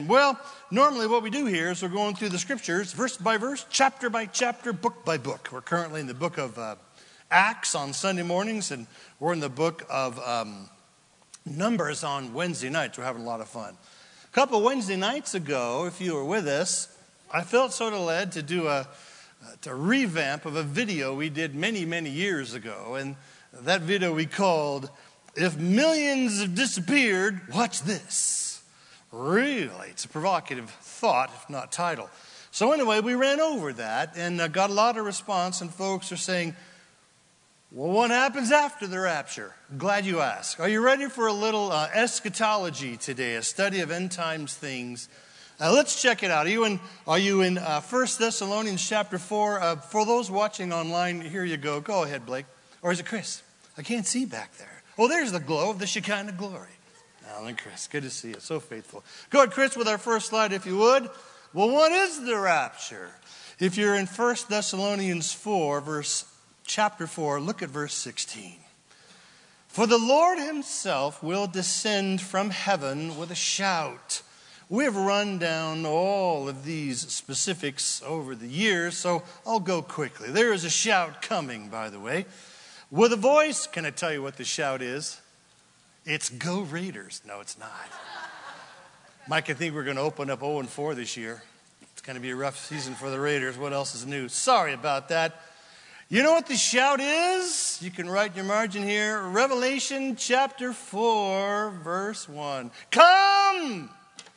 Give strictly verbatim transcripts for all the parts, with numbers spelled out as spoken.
Well, normally what we do here is we're going through the scriptures, verse by verse, chapter by chapter, book by book. We're currently in the book of uh, Acts on Sunday mornings, and we're in the book of um, Numbers on Wednesday nights. We're having a lot of fun. A couple Wednesday nights ago, if you were with us, I felt sort of led to do a, a revamp of a video we did many, many years ago. And that video we called, If Millions Have Disappeared, Watch This. Really, it's a provocative thought, if not title. So anyway, we ran over that and uh, got a lot of response, and folks are saying, well, what happens after the rapture? Glad you asked. Are you ready for a little uh, eschatology today, a study of end times things? Uh, let's check it out. Are you in, are you in uh, First Thessalonians chapter four? Uh, for those watching online, here you go. Go ahead, Blake. Or is it Chris? I can't see back there. Oh, there's the glow of the Shekinah glory. Alan, Chris, good to see you. So faithful. Go ahead, Chris, with our first slide, if you would. Well, what is the rapture? If you're in First Thessalonians four, verse chapter four, look at verse sixteen. For the Lord himself will descend from heaven with a shout. We have run down all of these specifics over the years, so I'll go quickly. There is a shout coming, by the way. With a voice, can I tell you what the shout is? It's Go Raiders. No, it's not. Mike, I think we're going to open up oh and four this year. It's going to be a rough season for the Raiders. What else is new? Sorry about that. You know what the shout is? You can write in your margin here. Revelation chapter four, verse one. Come!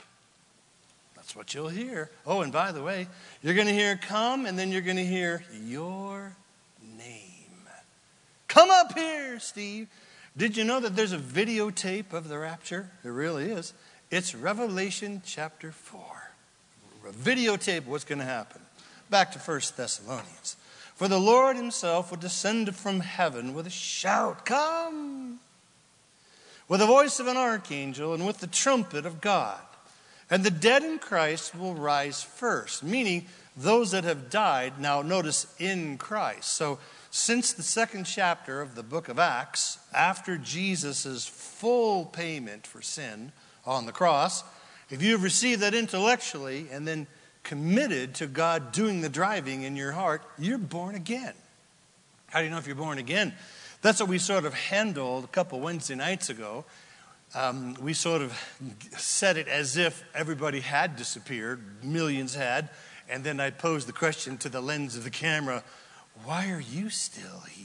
That's what you'll hear. Oh, and by the way, you're going to hear come, and then you're going to hear your name. Come up here, Steve. Did you know that there's a videotape of the rapture? It really is. It's Revelation chapter four. A videotape of what's going to happen. Back to First Thessalonians. For the Lord himself will descend from heaven with a shout. Come! With the voice of an archangel and with the trumpet of God. And the dead in Christ will rise first. Meaning those that have died, now notice, in Christ. So since the second chapter of the book of Acts, after Jesus' full payment for sin on the cross, if you have received that intellectually and then committed to God doing the driving in your heart, you're born again. How do you know if you're born again? That's what we sort of handled a couple Wednesday nights ago. Um, we sort of said it as if everybody had disappeared, millions had, and then I posed the question to the lens of the camera, why are you still here?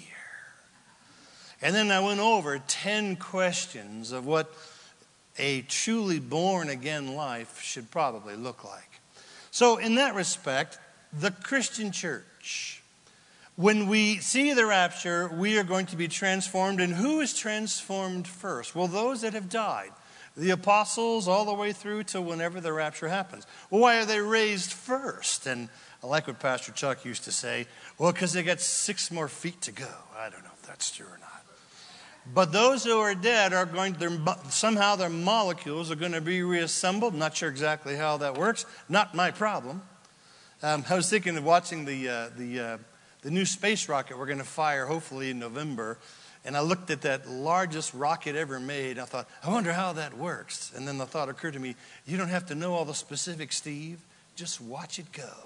And then I went over ten questions of what a truly born-again life should probably look like. So in that respect, the Christian church, when we see the rapture, we are going to be transformed. And who is transformed first? Well, those that have died. The apostles all the way through to whenever the rapture happens. Well, why are they raised first? And I like what Pastor Chuck used to say. Well, because they got six more feet to go. I don't know if that's true or not. But those who are dead are going to, somehow their molecules are going to be reassembled. I'm not sure exactly how that works. Not my problem. Um, I was thinking of watching the uh, the uh, the new space rocket we're going to fire hopefully in November. And I looked at that largest rocket ever made. I thought, I wonder how that works. And then the thought occurred to me, you don't have to know all the specifics, Steve. Just watch it go.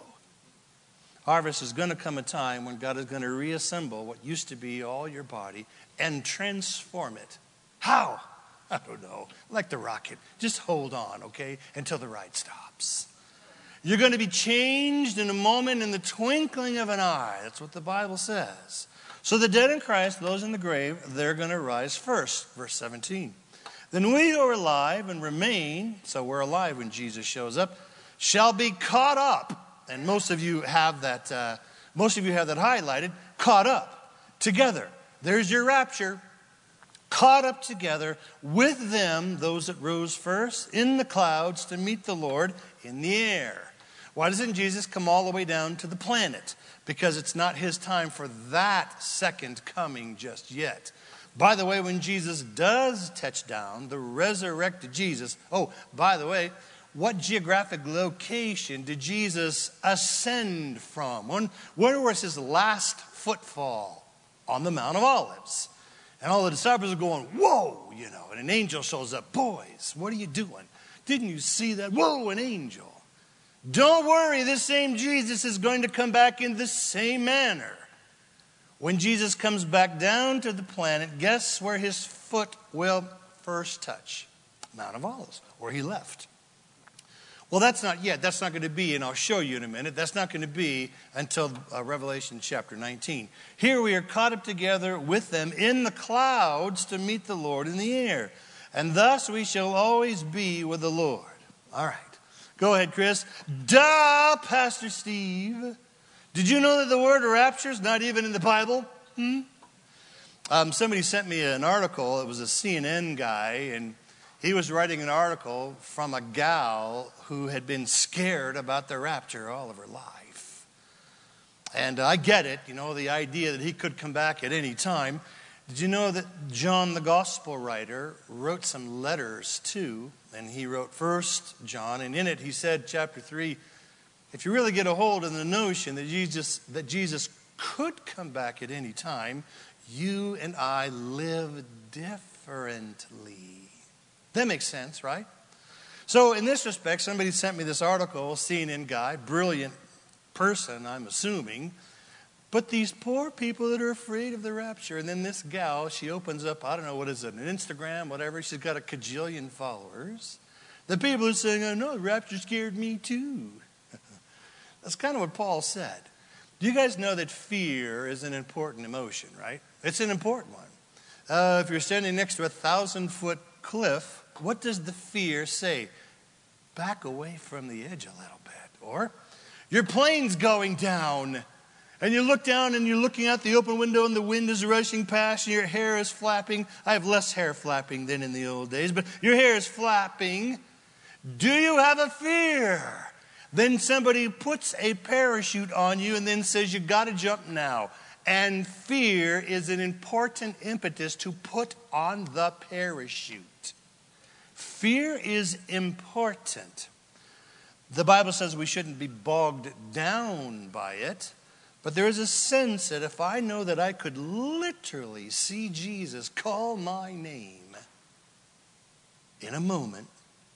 Harvest is going to come a time when God is going to reassemble what used to be all your body and transform it. How? I don't know. Like the rocket. Just hold on, okay, until the ride stops. You're going to be changed in a moment, in the twinkling of an eye. That's what the Bible says. So the dead in Christ, those in the grave, they're going to rise first. Verse seventeen. Then we who are alive and remain, so we're alive when Jesus shows up, shall be caught up. And most of you have that, uh, most of you have that highlighted, caught up together. There's your rapture. Caught up together with them, those that rose first, in the clouds to meet the Lord in the air. Why doesn't Jesus come all the way down to the planet? Because it's not his time for that second coming just yet. By the way, when Jesus does touch down, the resurrected Jesus, oh, by the way, what geographic location did Jesus ascend from? When, where was his last footfall? On the Mount of Olives. And all the disciples are going, whoa, you know, and an angel shows up. Boys, what are you doing? Didn't you see that? Whoa, an angel. Don't worry, this same Jesus is going to come back in the same manner. When Jesus comes back down to the planet, guess where his foot will first touch? Mount of Olives, where he left. Well, that's not yet. That's not going to be, and I'll show you in a minute, that's not going to be until uh, Revelation chapter nineteen. Here we are caught up together with them in the clouds to meet the Lord in the air. And thus we shall always be with the Lord. All right. Go ahead, Chris. Duh, Pastor Steve. Did you know that the word rapture is not even in the Bible? Hmm? Um, somebody sent me an article. It was a C N N guy, and he was writing an article from a gal who had been scared about the rapture all of her life. And I get it, you know, the idea that he could come back at any time. Did you know that John, the gospel writer, wrote some letters too? And he wrote First John, and in it he said, chapter three, if you really get a hold of the notion that Jesus, that Jesus could come back at any time, you and I live differently. That makes sense, right? So in this respect, somebody sent me this article, C N N guy, brilliant person, I'm assuming. But these poor people that are afraid of the rapture. And then this gal, she opens up, I don't know, what is it, an Instagram, whatever. She's got a cajillion followers. The people are saying, oh no, the rapture scared me too. That's kind of what Paul said. Do you guys know that fear is an important emotion, right? It's an important one. Uh, if you're standing next to a thousand-foot cliff, what does the fear say? Back away from the edge a little bit. Or your plane's going down, and you look down and you're looking out the open window and the wind is rushing past and your hair is flapping. I have less hair flapping than in the old days, but your hair is flapping. Do you have a fear? Then somebody puts a parachute on you and then says you got to jump now. And fear is an important impetus to put on the parachute. Fear is important. The Bible says we shouldn't be bogged down by it. But there is a sense that if I know that I could literally see Jesus call my name in a moment,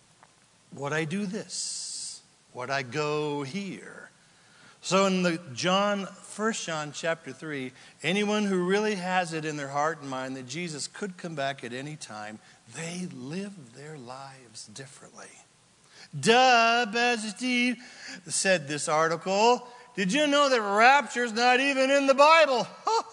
would I do this? Would I go here? So in the John, First John chapter three, anyone who really has it in their heart and mind that Jesus could come back at any time, they live their lives differently. Duh, Pastor Steve said this article. Did you know that rapture's not even in the Bible?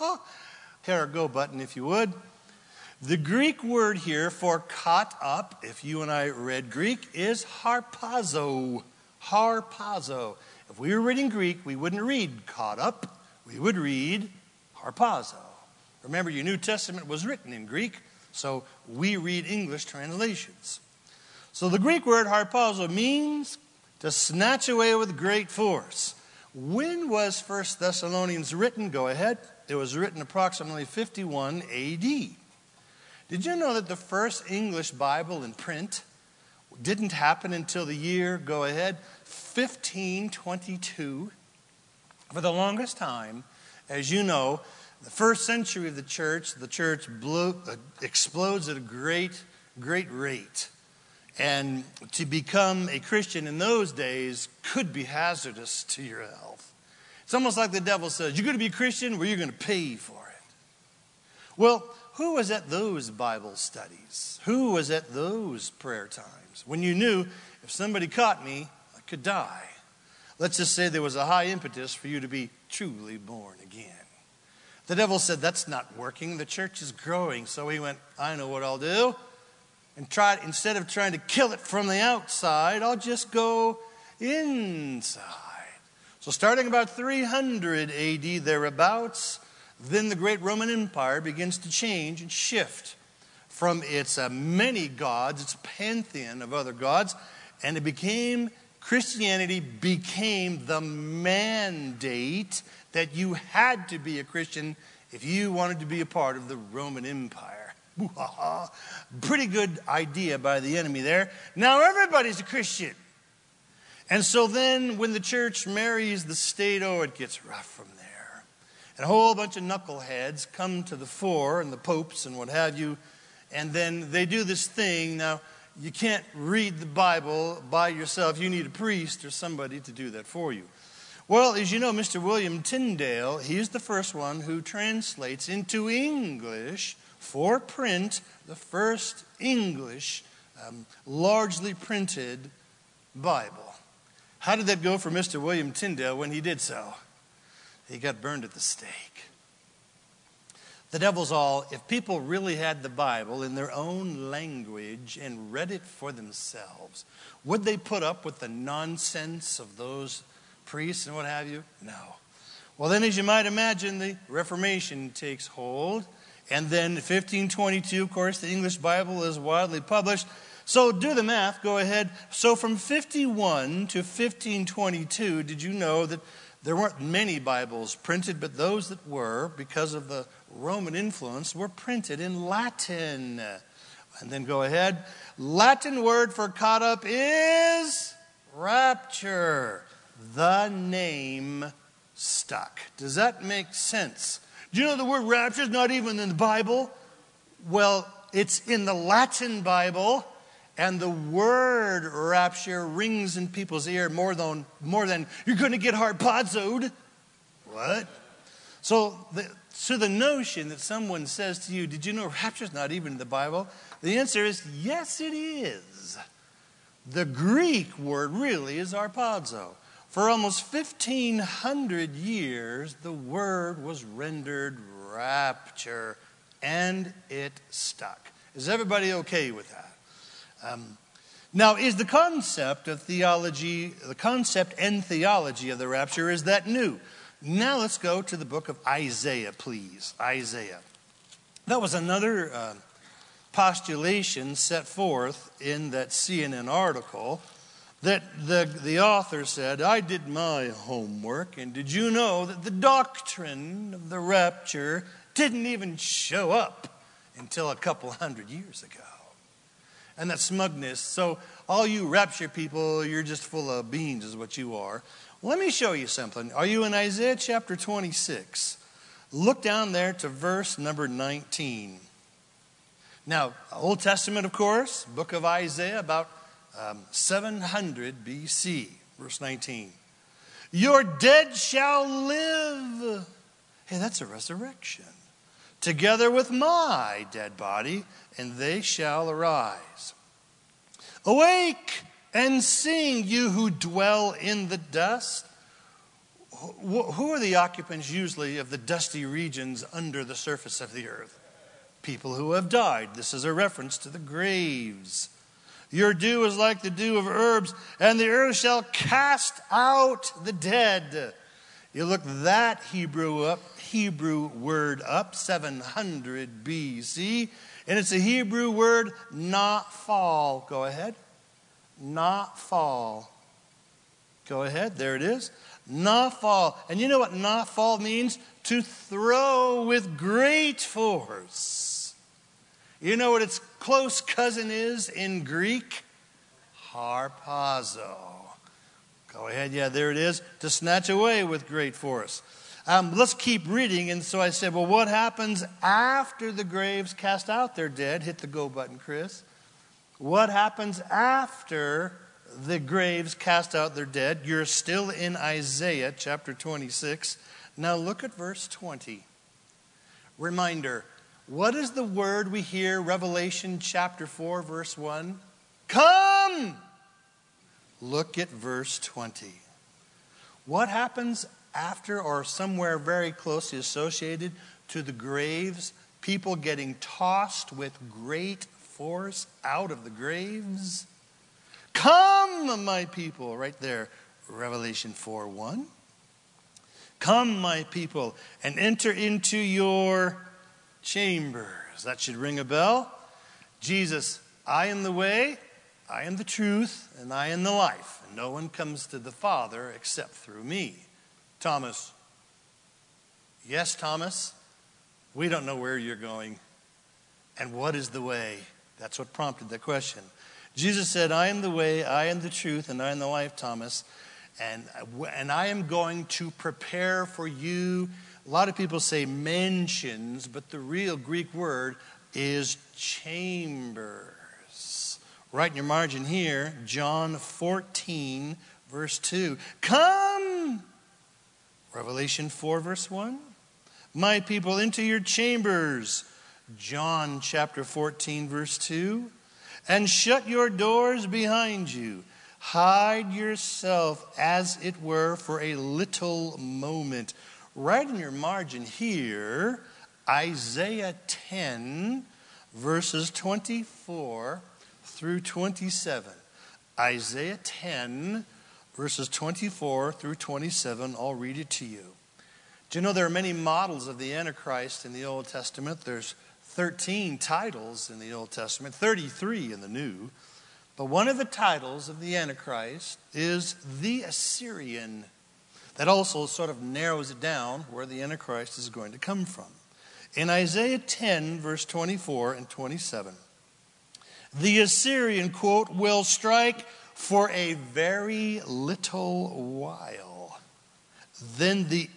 Hit our go button if you would. The Greek word here for caught up, if you and I read Greek, is harpazo. Harpazo. If we were reading Greek, we wouldn't read caught up. We would read harpazo. Remember, your New Testament was written in Greek, so we read English translations. So the Greek word harpazo means to snatch away with great force. When was First Thessalonians written? Go ahead. It was written approximately fifty-one A D. Did you know that the first English Bible in print didn't happen until the year, go ahead, fifteen twenty-two? For the longest time, as you know, the first century of the church, the church blew, uh, explodes at a great, great rate. And to become a Christian in those days could be hazardous to your health. It's almost like the devil says, you're going to be a Christian, well, you're going to pay for it. Well, who was at those Bible studies? Who was at those prayer times? When you knew, if somebody caught me, I could die. Let's just say there was a high impetus for you to be truly born again. The devil said, that's not working. The church is growing. So he went, I know what I'll do. And try, instead of trying to kill it from the outside, I'll just go inside. So starting about three hundred A D thereabouts, then the great Roman Empire begins to change and shift from its uh, many gods, its pantheon of other gods, and it became, Christianity became the mandate that you had to be a Christian if you wanted to be a part of the Roman Empire. Pretty good idea by the enemy there. Now everybody's a Christian. And so then when the church marries the state, oh, it gets rough from there. And a whole bunch of knuckleheads come to the fore, and the popes and what have you. And then they do this thing. Now, you can't read the Bible by yourself. You need a priest or somebody to do that for you. Well, as you know, Mister William Tyndale, he's the first one who translates into English for print the first English um, largely printed Bible. How did that go for Mister William Tyndale when he did so? He got burned at the stake. The devil's all, if people really had the Bible in their own language and read it for themselves, would they put up with the nonsense of those priests and what have you? No. Well, then, as you might imagine, the Reformation takes hold. And then fifteen twenty-two, of course, the English Bible is widely published. So do the math, go ahead. So from fifty-one to fifteen twenty-two, did you know that there weren't many Bibles printed, but those that were, because of the Roman influence, were printed in Latin. And then go ahead. Latin word for caught up is rapture. The name stuck. Does that make sense? Do you know the word rapture is not even in the Bible? Well, it's in the Latin Bible, and the word rapture rings in people's ear more than, more than you're going to get harpazoed. What? So the, so the notion that someone says to you, did you know rapture is not even in the Bible? The answer is yes, it is. The Greek word really is harpazo. For almost fifteen hundred years, the word was rendered rapture, and it stuck. Is everybody okay with that? Um, now, is the concept of theology, the concept and theology of the rapture, is that new? Now let's go to the book of Isaiah, please. Isaiah. That was another uh, postulation set forth in that C N N article that the, the author said, I did my homework, and did you know that the doctrine of the rapture didn't even show up until a couple hundred years ago? And that smugness, so all you rapture people, you're just full of beans is what you are. Let me show you something. Are you in Isaiah chapter twenty-six? Look down there to verse number nineteen. Now, Old Testament, of course, book of Isaiah, about Um, seven hundred B C, verse nineteen. Your dead shall live. Hey, that's a resurrection. Together with my dead body, and they shall arise. Awake and sing, you who dwell in the dust. Who are the occupants usually of the dusty regions under the surface of the earth? People who have died. This is a reference to the graves. Your dew is like the dew of herbs, and the earth shall cast out the dead. You look that Hebrew up, Hebrew word up, seven hundred B C, and it's a Hebrew word, not fall. Go ahead. Not fall. Go ahead. There it is. Not fall. And you know what not fall means? To throw with great force. You know what its close cousin is in Greek? Harpazo. Go ahead. Yeah, there it is. To snatch away with great force. Um, let's keep reading. And so I said, well, what happens after the graves cast out their dead? Hit the go button, Chris. What happens after the graves cast out their dead? You're still in Isaiah chapter twenty-six. Now look at verse twenty. Reminder. What is the word we hear, Revelation chapter four, verse one? Come! Look at verse twenty. What happens after or somewhere very closely associated to the graves? People getting tossed with great force out of the graves? Come, my people, right there, Revelation four one. Come, my people, and enter into your chambers. That should ring a bell. Jesus, I am the way, I am the truth, and I am the life. And no one comes to the Father except through me. Thomas. Yes, Thomas. We don't know where you're going. And what is the way? That's what prompted the question. Jesus said, I am the way, I am the truth, and I am the life, Thomas. And, and I am going to prepare for you. A lot of people say mansions, but the real Greek word is chambers. Write in your margin here, John fourteen, verse two. Come, Revelation four, verse one. My people, into your chambers, John chapter fourteen, verse two. And shut your doors behind you. Hide yourself, as it were, for a little moment. Write in your margin here, Isaiah ten, verses twenty-four through twenty-seven. Isaiah ten, verses twenty-four through twenty-seven. I'll read it to you. Do you know there are many models of the Antichrist in the Old Testament? There's thirteen titles in the Old Testament, thirty-three in the New. But one of the titles of the Antichrist is the Assyrian. That also sort of narrows it down where the Antichrist is going to come from. In Isaiah ten, verse twenty-four and twenty-seven, the Assyrian, quote, will strike for a very little while. Then the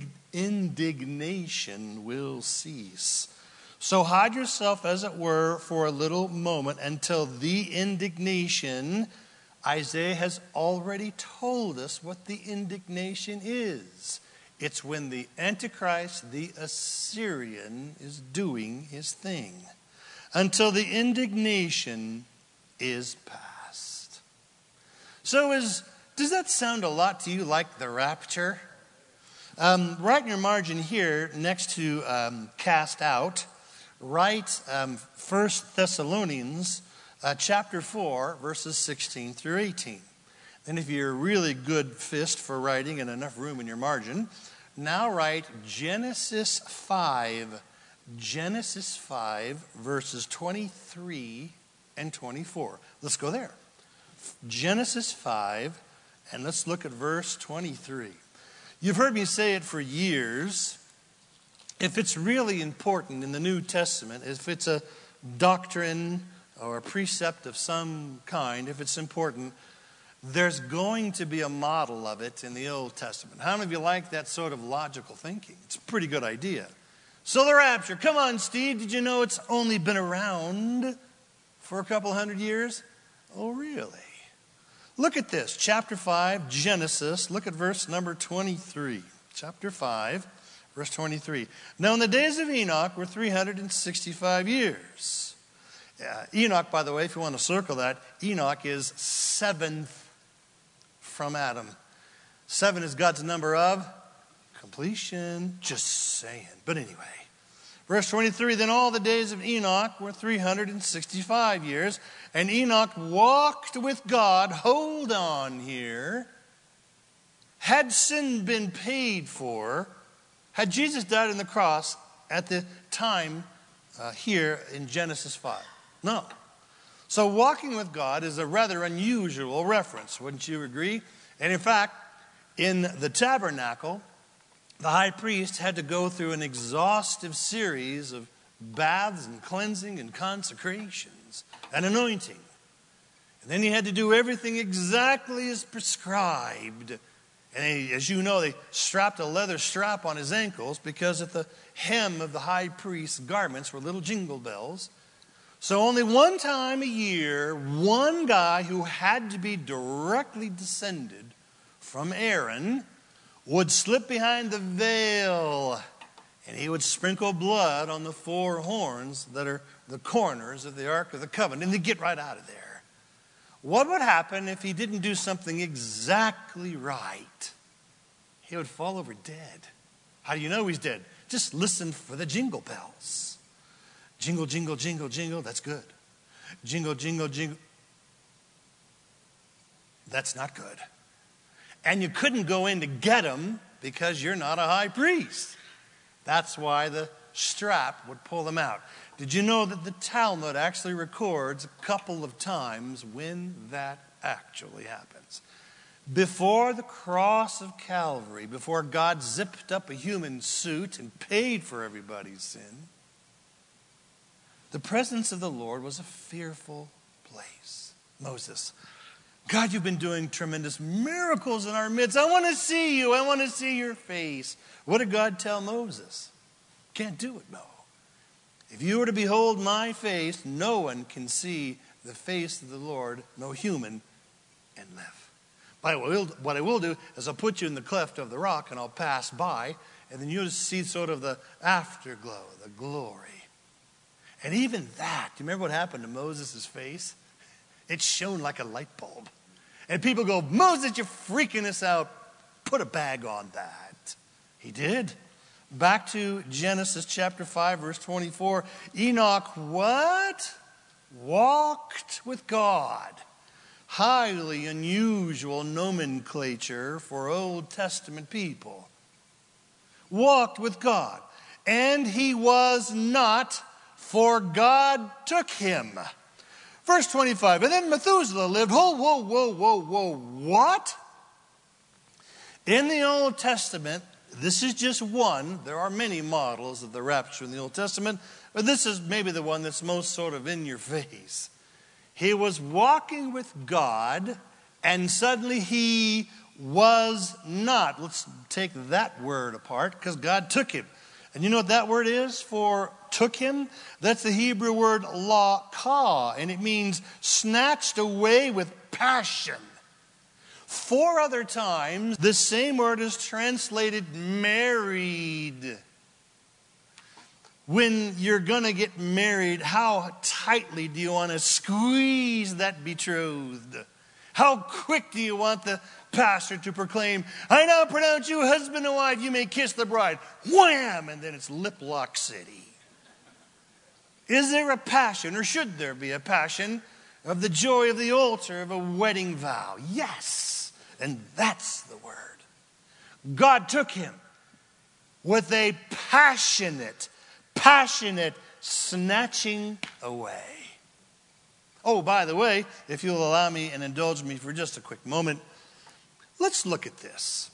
indignation will cease. So hide yourself, as it were, for a little moment until the indignation. Isaiah has already told us what the indignation is. It's when the Antichrist, the Assyrian, is doing his thing. Until the indignation is past. So is, does that sound a lot to you like the rapture? Um, write in your margin here, next to um, cast out, write um, First Thessalonians uh, chapter four, verses sixteen through eighteen. And if you're a really good fist for writing and enough room in your margin, now write Genesis five. Genesis five, verses twenty-three and twenty-four. Let's go there. Genesis five, and let's look at verse twenty-three. You've heard me say it for years. If it's really important in the New Testament, if it's a doctrine or a precept of some kind, if it's important, there's going to be a model of it in the Old Testament. How many of you like that sort of logical thinking? It's a pretty good idea. So the rapture, come on, Steve, did you know it's only been around for a couple hundred years? Oh, really? Look at this, chapter five, Genesis, look at verse number twenty-three. Chapter five, verse twenty-three. Now in the days of Enoch were three hundred sixty-five years. Uh, Enoch, by the way, if you want to circle that, Enoch is seventh from Adam. Seven is God's number of completion. Just saying. But anyway. Verse twenty-three, then all the days of Enoch were three hundred sixty-five years, and Enoch walked with God. Hold on here. Had sin been paid for, had Jesus died on the cross at the time uh, here in Genesis five? No. So walking with God is a rather unusual reference, wouldn't you agree? And in fact, in the tabernacle, the high priest had to go through an exhaustive series of baths and cleansing and consecrations and anointing. And then he had to do everything exactly as prescribed. And he, as you know, they strapped a leather strap on his ankles because at the hem of the high priest's garments were little jingle bells. So only one time a year, one guy who had to be directly descended from Aaron would slip behind the veil, and he would sprinkle blood on the four horns that are the corners of the Ark of the Covenant, and they'd get right out of there. What would happen if he didn't do something exactly right? He would fall over dead. How do you know he's dead? Just listen for the jingle bells. Jingle, jingle, jingle, jingle, that's good. Jingle, jingle, jingle. That's not good. And you couldn't go in to get him because you're not a high priest. That's why the strap would pull them out. Did you know that the Talmud actually records a couple of times when that actually happens? Before the cross of Calvary, before God zipped up a human suit and paid for everybody's sin, the presence of the Lord was a fearful place. Moses, God, you've been doing tremendous miracles in our midst. I want to see you. I want to see your face. What did God tell Moses? Can't do it, no. If you were to behold my face, no one can see the face of the Lord, no human, and live. But what I will do is I'll put you in the cleft of the rock and I'll pass by, and then you'll see sort of the afterglow, the glory. And even that, do you remember what happened to Moses' face? It shone like a light bulb. And people go, Moses, you're freaking us out. Put a bag on that. He did. Back to Genesis chapter five, verse twenty-four. Enoch what? Walked with God. Highly unusual nomenclature for Old Testament people. Walked with God. And he was not, for God took him. Verse twenty-five. And then Methuselah lived. Whoa, whoa, whoa, whoa, whoa. What? In the Old Testament, this is just one. There are many models of the rapture in the Old Testament, but this is maybe the one that's most sort of in your face. He was walking with God, and suddenly he was not. Let's take that word apart, because God took him. And you know what that word is for took him? That's the Hebrew word laqah, and it means snatched away with passion. Four other times, this same word is translated married. When you're going to get married, how tightly do you want to squeeze that betrothed? How quick do you want the pastor to proclaim, I now pronounce you husband and wife, you may kiss the bride. Wham! And then it's lip lock city. Is there a passion, or should there be a passion, of the joy of the altar of a wedding vow? Yes. And that's the word. God took him with a passionate, passionate snatching away. Oh, by the way, if you'll allow me and indulge me for just a quick moment, let's look at this.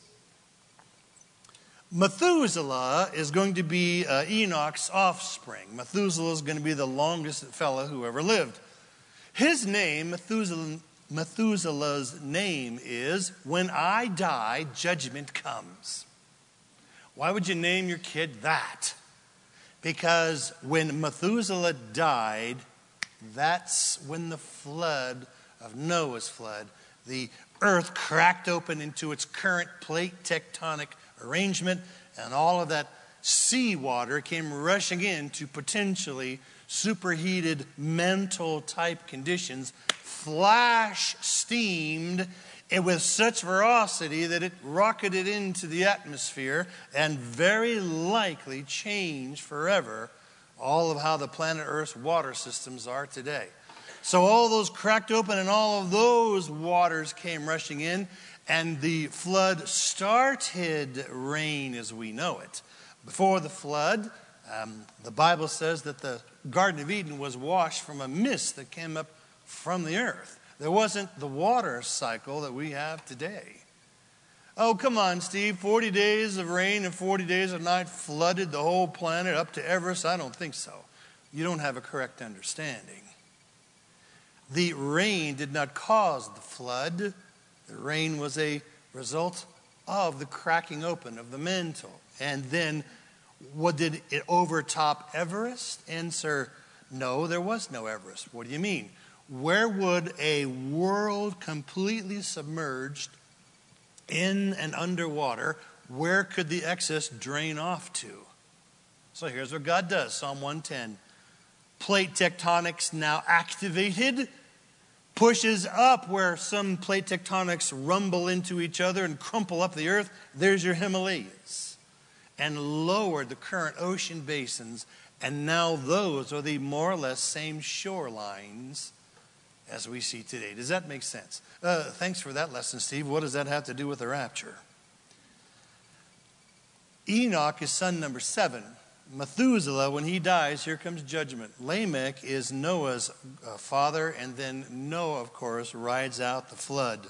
Methuselah is going to be uh, Enoch's offspring. Methuselah is going to be the longest fellow who ever lived. His name, Methuselah, Methuselah's name is, when I die, judgment comes. Why would you name your kid that? Because when Methuselah died, that's when the flood of Noah's flood, the earth cracked open into its current plate tectonic arrangement, and all of that seawater came rushing in to potentially superheated mantle type conditions, flash steamed and with such ferocity that it rocketed into the atmosphere and very likely changed forever all of how the planet Earth's water systems are today. So all those cracked open and all of those waters came rushing in, and the flood started rain as we know it. Before the flood, um, the Bible says that the Garden of Eden was washed from a mist that came up from the earth. There wasn't the water cycle that we have today. Oh, come on, Steve. forty days of rain and forty days of night flooded the whole planet up to Everest? I don't think so. You don't have a correct understanding. The rain did not cause the flood. The rain was a result of the cracking open of the mantle. And then, what did it overtop Everest? Answer, no, there was no Everest. What do you mean? Where would a world completely submerged in and underwater, where could the excess drain off to? So here's what God does. Psalm one ten. Plate tectonics now activated, pushes up where some plate tectonics rumble into each other and crumple up the earth. There's your Himalayas. And lowered the current ocean basins. And now those are the more or less same shorelines as we see today. Does that make sense? Uh, thanks for that lesson, Steve. What does that have to do with the rapture? Enoch is son number seven. Methuselah, when he dies, here comes judgment. Lamech is Noah's uh, father, and then Noah, of course, rides out the flood.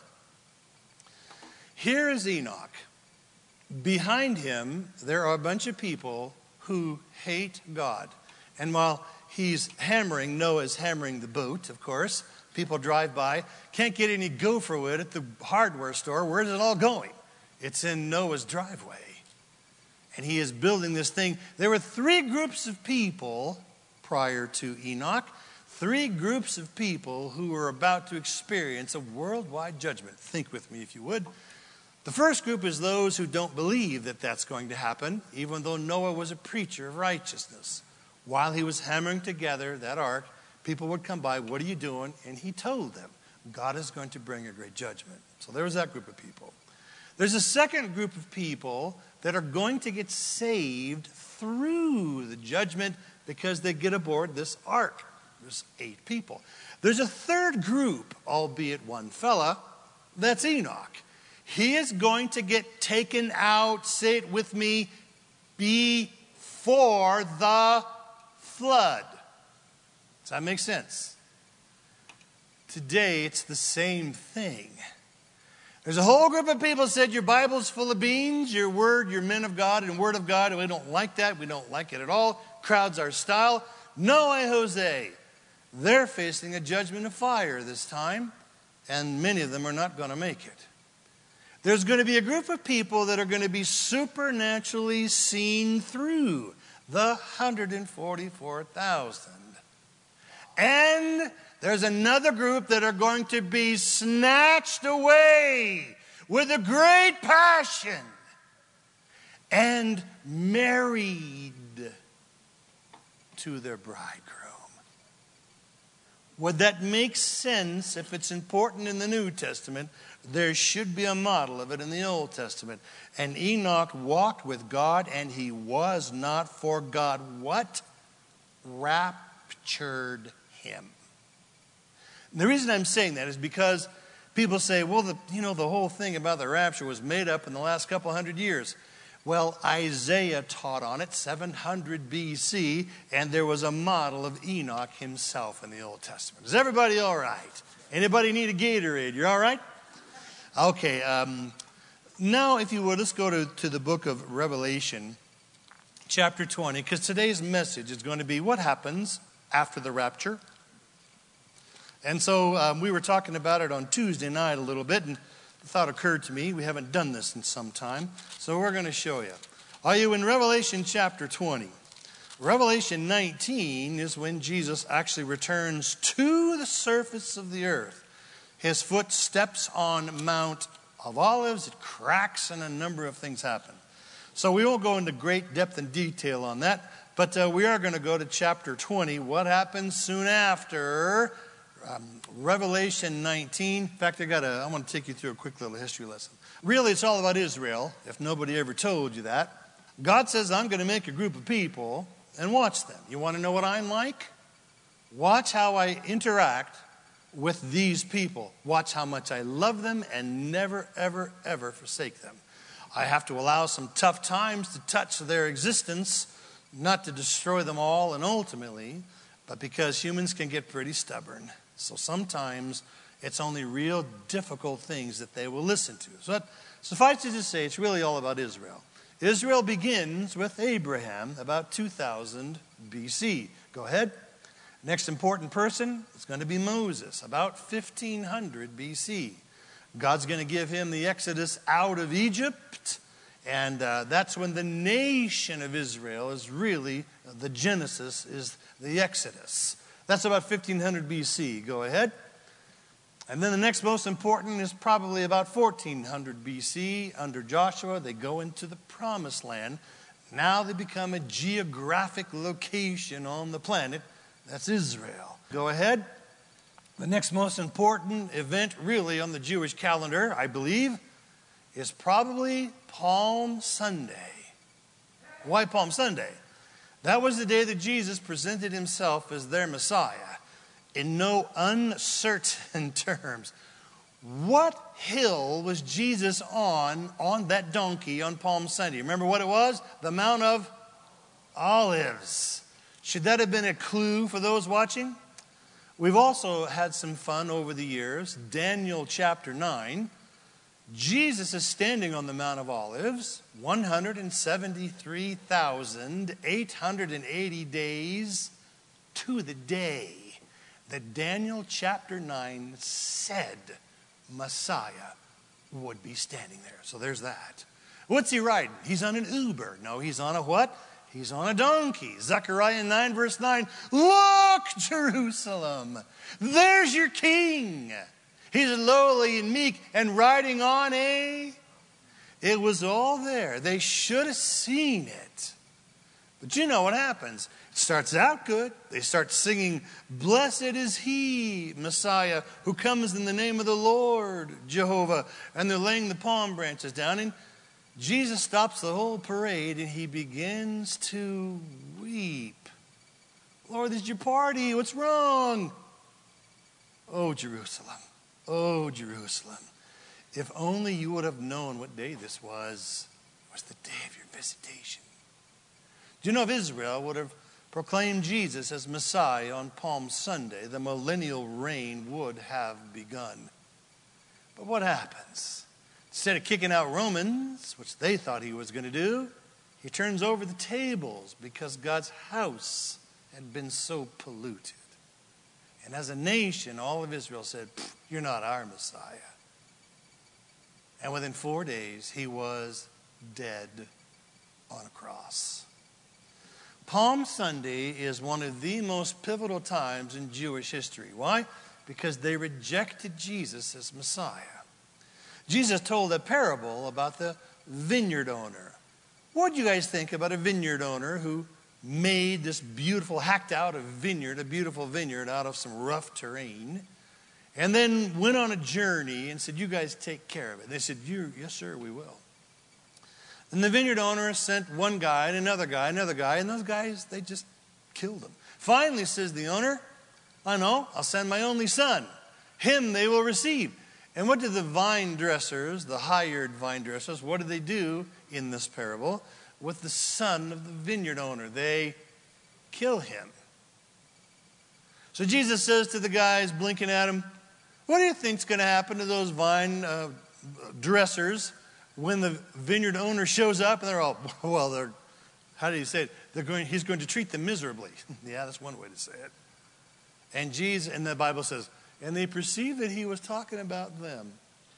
Here is Enoch. Behind him, there are a bunch of people who hate God. And while he's hammering, Noah's hammering the boat, of course. People drive by, can't get any gopher wood at the hardware store. Where's it all going? It's in Noah's driveway. And he is building this thing. There were three groups of people prior to Enoch. three groups of people who are about to experience a worldwide judgment. Think with me if you would. The first group is those who don't believe that that's going to happen, even though Noah was a preacher of righteousness. While he was hammering together that ark, people would come by, what are you doing? And he told them, God is going to bring a great judgment. So there was that group of people. There's a second group of people that are going to get saved through the judgment because they get aboard this ark. There's eight people. There's a third group, albeit one fella, that's Enoch. He is going to get taken out, say it with me, before the flood. Does that make sense? Today, it's the same thing. There's a whole group of people that said your Bible's full of beans, your word, your men of God, and word of God, and we don't like that. We don't like it at all. Crowds our style. No way, Jose. They're facing a judgment of fire this time, and many of them are not going to make it. There's going to be a group of people that are going to be supernaturally seen through the one hundred forty-four thousand. And there's another group that are going to be snatched away with a great passion and married to their bridegroom. Would that make sense if it's important in the New Testament? There should be a model of it in the Old Testament. And Enoch walked with God, and he was not, for God what? Raptured him. And the reason I'm saying that is because people say, well, the, you know, the whole thing about the rapture was made up in the last couple hundred years. Well, Isaiah taught on it, seven hundred B C, and there was a model of Enoch himself in the Old Testament. Is everybody all right? Anybody need a Gatorade? You're all right? Okay, um, now if you would, let's go to, to the book of Revelation, chapter twenty, because today's message is going to be what happens after the rapture. And so um, we were talking about it on Tuesday night a little bit, and the thought occurred to me, we haven't done this in some time, so we're going to show you. Are you in Revelation chapter twenty? Revelation nineteen is when Jesus actually returns to the surface of the earth. His foot steps on Mount of Olives, it cracks, and a number of things happen. So we won't go into great depth and detail on that, but uh, we are going to go to chapter twenty. What happens soon after um, Revelation nineteen? In fact, I got a, I want to take you through a quick little history lesson. Really, it's all about Israel, if nobody ever told you that. God says, I'm going to make a group of people and watch them. You want to know what I'm like? Watch how I interact with these people. Watch how much I love them and never, ever, ever forsake them. I have to allow some tough times to touch their existence, not to destroy them all and ultimately, but because humans can get pretty stubborn. So sometimes it's only real difficult things that they will listen to. So that, suffice it to say, it's really all about Israel. Israel begins with Abraham about two thousand B C. Go ahead. Next important person is going to be Moses, about fifteen hundred B C. God's going to give him the exodus out of Egypt, and uh, that's when the nation of Israel is really, the Genesis is the Exodus. That's about fifteen hundred B C. Go ahead. And then the next most important is probably about fourteen hundred B C. Under Joshua, they go into the Promised Land. Now they become a geographic location on the planet. That's Israel. Go ahead. The next most important event really on the Jewish calendar, I believe, is probably Palm Sunday. Why Palm Sunday? That was the day that Jesus presented himself as their Messiah. In no uncertain terms. What hill was Jesus on, on that donkey on Palm Sunday? Remember what it was? The Mount of Olives. Should that have been a clue for those watching? We've also had some fun over the years. Daniel chapter nine. Jesus is standing on the Mount of Olives, one hundred seventy-three thousand eight hundred eighty days to the day that Daniel chapter nine said Messiah would be standing there. So there's that. What's he riding? He's on an Uber. No, he's on a what? He's on a donkey. Zechariah nine, verse nine. Look, Jerusalem, there's your king. He's lowly and meek and riding on a... It was all there. They should have seen it. But you know what happens. It starts out good. They start singing, blessed is he, Messiah, who comes in the name of the Lord, Jehovah. And they're laying the palm branches down. And Jesus stops the whole parade and he begins to weep. Lord, this is your party. What's wrong? Oh, Jerusalem. Oh, Jerusalem. If only you would have known what day this was. It was the day of your visitation. Do you know if Israel would have proclaimed Jesus as Messiah on Palm Sunday, the millennial reign would have begun. But what happens? Instead of kicking out Romans, which they thought he was going to do, he turns over the tables because God's house had been so polluted. And as a nation, all of Israel said, you're not our Messiah. And within four days, he was dead on a cross. Palm Sunday is one of the most pivotal times in Jewish history. Why? Because they rejected Jesus as Messiah. Jesus told a parable about the vineyard owner. What do you guys think about a vineyard owner who made this beautiful, hacked out a vineyard, a beautiful vineyard out of some rough terrain, and then went on a journey and said, you guys take care of it. And they said, you, yes, sir, we will. And the vineyard owner sent one guy and another guy, another guy, and those guys, they just killed him. Finally, says the owner, I know, I'll send my only son. Him they will receive. And what did the vine dressers, the hired vine dressers, what did they do in this parable with the son of the vineyard owner? They kill him. So Jesus says to the guys blinking at him, what do you think's going to happen to those vine uh, dressers when the vineyard owner shows up? And they're all, well, they're, how do you say it? They're going, he's going to treat them miserably. Yeah, that's one way to say it. And Jesus, and the Bible says, and they perceived that he was talking about them.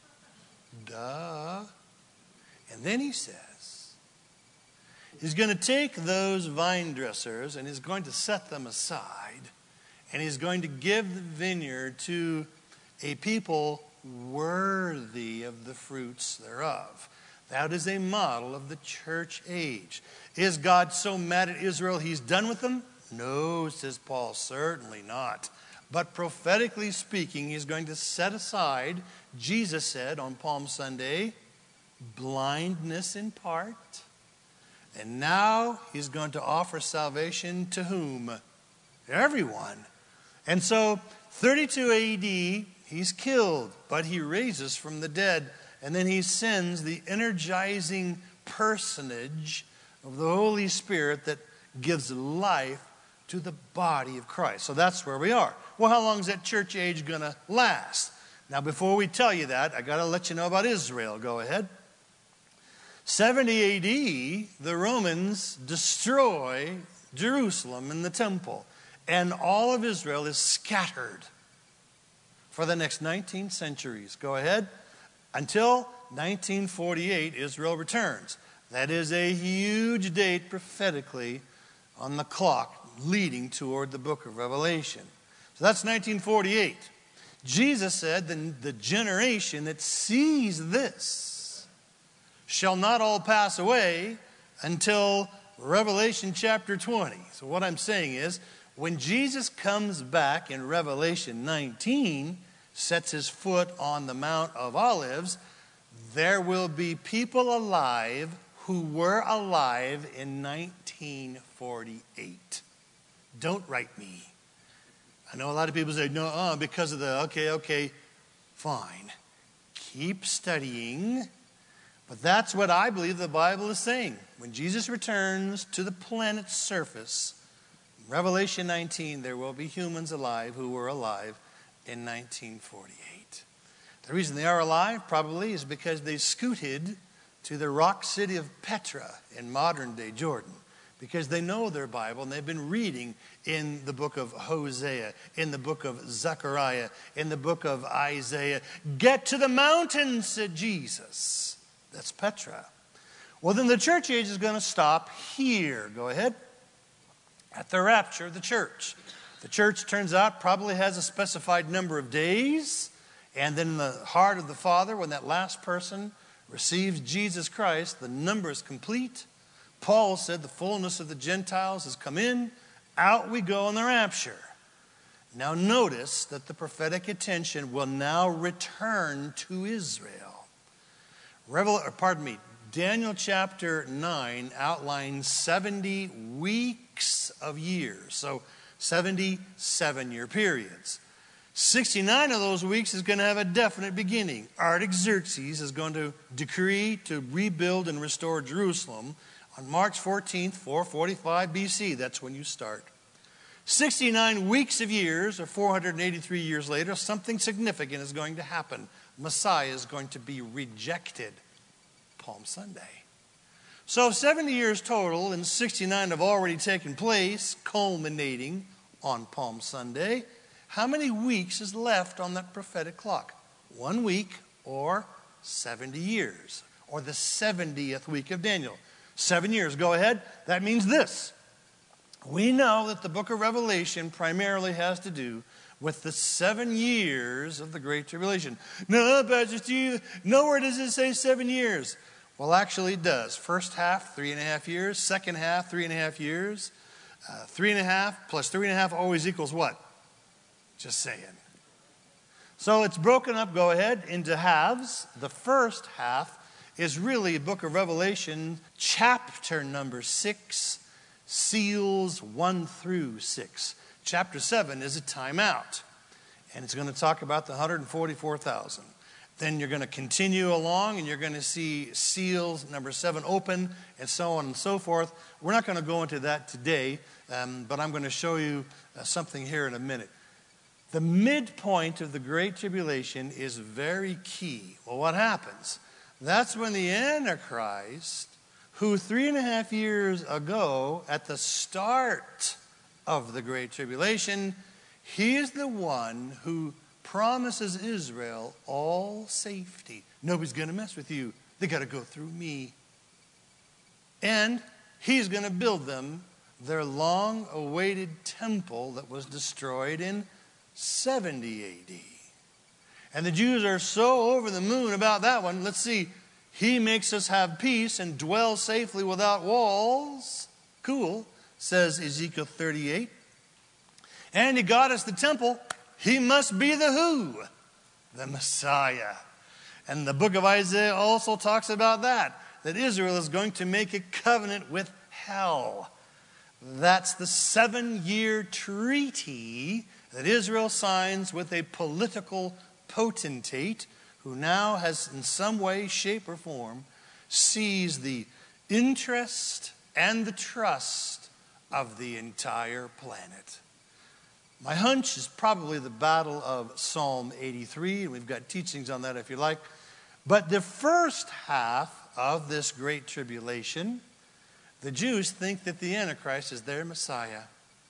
Duh. And then he says, he's going to take those vine dressers and he's going to set them aside. And he's going to give the vineyard to a people worthy of the fruits thereof. That is a model of the church age. Is God so mad at Israel he's done with them? No, says Paul, certainly not. But prophetically speaking, he's going to set aside, Jesus said on Palm Sunday, blindness in part. And now he's going to offer salvation to whom? Everyone. And so thirty-two A D, he's killed, but he raises from the dead. And then he sends the energizing personage of the Holy Spirit that gives life to the body of Christ. So that's where we are. Well, how long is that church age going to last? Now, before we tell you that, I got to let you know about Israel. Go ahead. seventy A D, the Romans destroy Jerusalem and the temple. And all of Israel is scattered for the next nineteen centuries. Go ahead. Until nineteen forty-eight, Israel returns. That is a huge date prophetically on the clock leading toward the book of Revelation. So that's nineteen forty-eight. Jesus said the, the generation that sees this shall not all pass away until Revelation chapter twenty. So what I'm saying is, when Jesus comes back in Revelation nineteen, sets his foot on the Mount of Olives, there will be people alive who were alive in nineteen forty-eight. Don't write me. I know a lot of people say, no, uh, because of the, okay, okay, fine. Keep studying. But that's what I believe the Bible is saying. When Jesus returns to the planet's surface, Revelation nineteen, there will be humans alive who were alive in nineteen forty-eight. The reason they are alive probably is because they scooted to the rock city of Petra in modern-day Jordan, because they know their Bible and they've been reading in the book of Hosea, in the book of Zechariah, in the book of Isaiah. Get to the mountains, said Jesus. That's Petra. Well, then the church age is going to stop here. Go ahead. At the rapture of the church. The church, turns out, probably has a specified number of days. And then in the heart of the Father, when that last person receives Jesus Christ, the number is complete. Paul said the fullness of the Gentiles has come in. Out we go in the rapture. Now notice that the prophetic attention will now return to Israel. Revel, or pardon me, Daniel chapter nine outlines seventy weeks of years. So seventy seven-year periods. sixty-nine of those weeks is going to have a definite beginning. Artaxerxes is going to decree to rebuild and restore Jerusalem on March fourteenth, four forty-five B C. That's when you start. sixty-nine weeks of years, or four hundred eighty-three years later, something significant is going to happen. Messiah is going to be rejected. Palm Sunday. So seventy years total, and sixty-nine have already taken place, culminating on Palm Sunday. How many weeks is left on that prophetic clock? One week or seventy years, or the seventieth week of Daniel. Seven years, go ahead. That means this. We know that the book of Revelation primarily has to do with the seven years of the Great Tribulation. No, Pastor Steve, nowhere does it say seven years. Well, actually it does. First half, three and a half years. Second half, three and a half years. Uh, three and a half plus three and a half always equals what? Just saying. So it's broken up, go ahead, into halves. The first half is really book of Revelation, chapter number six, seals one through six. Chapter seven is a timeout. And it's going to talk about the one hundred forty-four thousand. Then you're going to continue along and you're going to see seals number seven open and so on and so forth. We're not going to go into that today, um, but I'm going to show you uh, something here in a minute. The midpoint of the Great Tribulation is very key. Well, what happens? That's when the Antichrist, who three and a half years ago, at the start of the Great Tribulation, he is the one who promises Israel all safety. Nobody's going to mess with you. They got to go through me. And he's going to build them their long-awaited temple that was destroyed in seventy A D. And the Jews are so over the moon about that one. Let's see. He makes us have peace and dwell safely without walls. Cool, says Ezekiel thirty-eight. And he got us the temple. He must be the who? The Messiah. And the book of Isaiah also talks about that. That Israel is going to make a covenant with hell. That's the seven-year treaty that Israel signs with a political potentate who now has in some way, shape, or form seized the interest and the trust of the entire planet. My hunch is probably the battle of Psalm eighty-three, and we've got teachings on that if you like. But the first half of this great tribulation, the Jews think that the Antichrist is their Messiah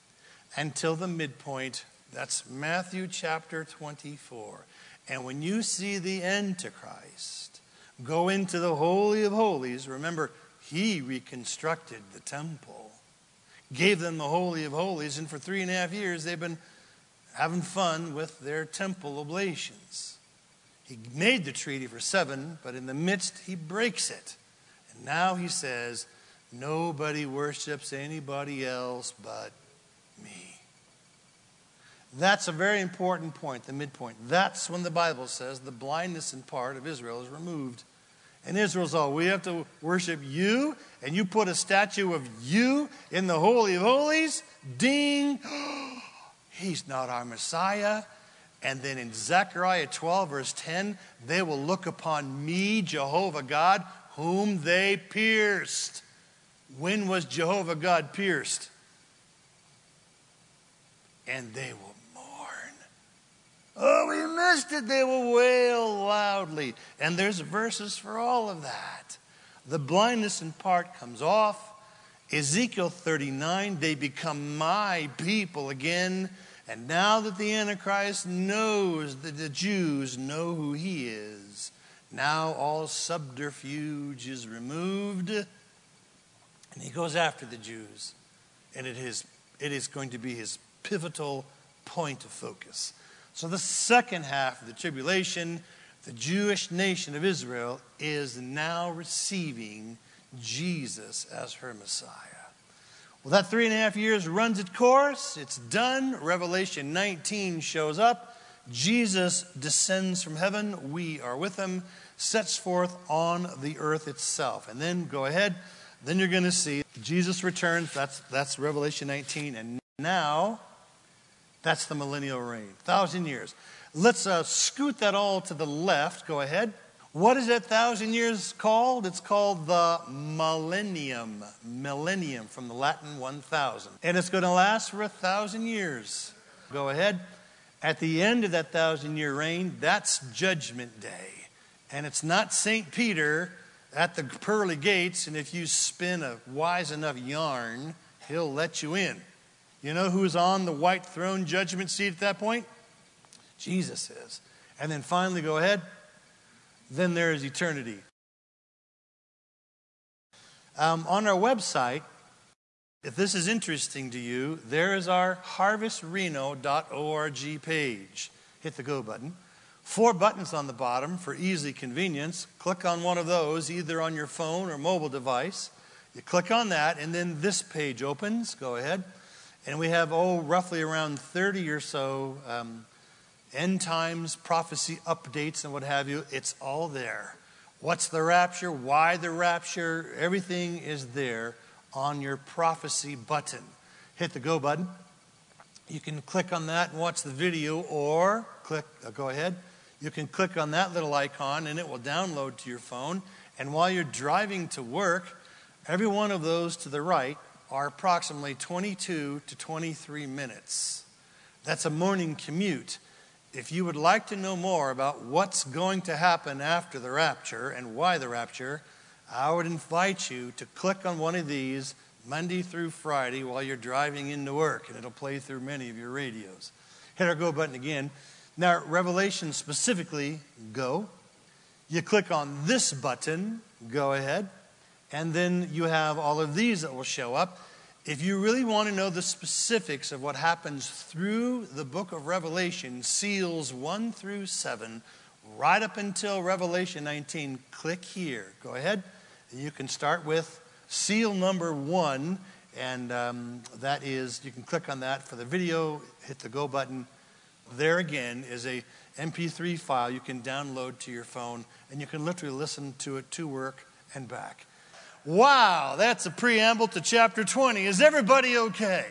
until the midpoint. That's Matthew chapter twenty-four. And when you see the Antichrist go into the Holy of Holies, remember, he reconstructed the temple, gave them the Holy of Holies, and for three and a half years they've been having fun with their temple oblations. He made the treaty for seven, but in the midst he breaks it. And now he says, nobody worships anybody else but me. That's a very important point, the midpoint. That's when the Bible says the blindness in part of Israel is removed. And Israel's all, we have to worship you, and you put a statue of you in the Holy of Holies? Ding! He's not our Messiah. And then in Zechariah twelve, verse ten, they will look upon me, Jehovah God, whom they pierced. When was Jehovah God pierced? And they will oh, we missed it. They will wail loudly. And there's verses for all of that. The blindness in part comes off. Ezekiel thirty-nine, they become my people again. And now that the Antichrist knows that the Jews know who he is, Now all subterfuge is removed. And he goes after the Jews. And it is, it is going to be his pivotal point of focus. So the second half of the tribulation, the Jewish nation of Israel is now receiving Jesus as her Messiah. Well, that three and a half years runs its course. It's done. Revelation nineteen shows up. Jesus descends from heaven. We are with him. Sets forth on the earth itself. And then go ahead. Then you're going to see Jesus returns. That's, that's Revelation nineteen. And now, that's the millennial reign. Thousand years. Let's uh, scoot that all to the left. Go ahead. What is that thousand years called? It's called the millennium. Millennium, from the Latin one thousand. And it's going to last for a thousand years. Go ahead. At the end of that thousand year reign, that's Judgment Day. And it's not Saint Peter at the pearly gates, and if you spin a wise enough yarn, he'll let you in. You know who's on the white throne judgment seat at that point? Jesus is. And then finally, go ahead. Then there is eternity. Um, on our website, if this is interesting to you, there is our harvest reno dot org page. Hit the go button. Four buttons on the bottom for easy convenience. Click on one of those, either on your phone or mobile device. You click on that, and then this page opens. Go ahead. And we have, oh, roughly around thirty or so um, end times, prophecy updates, and what have you. It's all there. What's the rapture? Why the rapture? Everything is there on your prophecy button. Hit the go button. You can click on that and watch the video, or click, uh, go ahead. You can click on that little icon and it will download to your phone. And while you're driving to work, every one of those to the right are approximately twenty-two to twenty-three minutes. That's a morning commute. If you would like to know more about what's going to happen after the rapture and why the rapture, I would invite you to click on one of these Monday through Friday while you're driving into work, and it'll play through many of your radios. Hit our go button again. Now, Revelation specifically, go. You click on this button, go ahead, and then you have all of these that will show up. If you really want to know the specifics of what happens through the book of Revelation, seals one through seven, right up until Revelation nineteen, click here. Go ahead. You can start with seal number one, and um, that is, you can click on that for the video, hit the go button. There again is a M P three file you can download to your phone, and you can literally listen to it to work and back. Wow, that's a preamble to chapter twenty. Is everybody okay?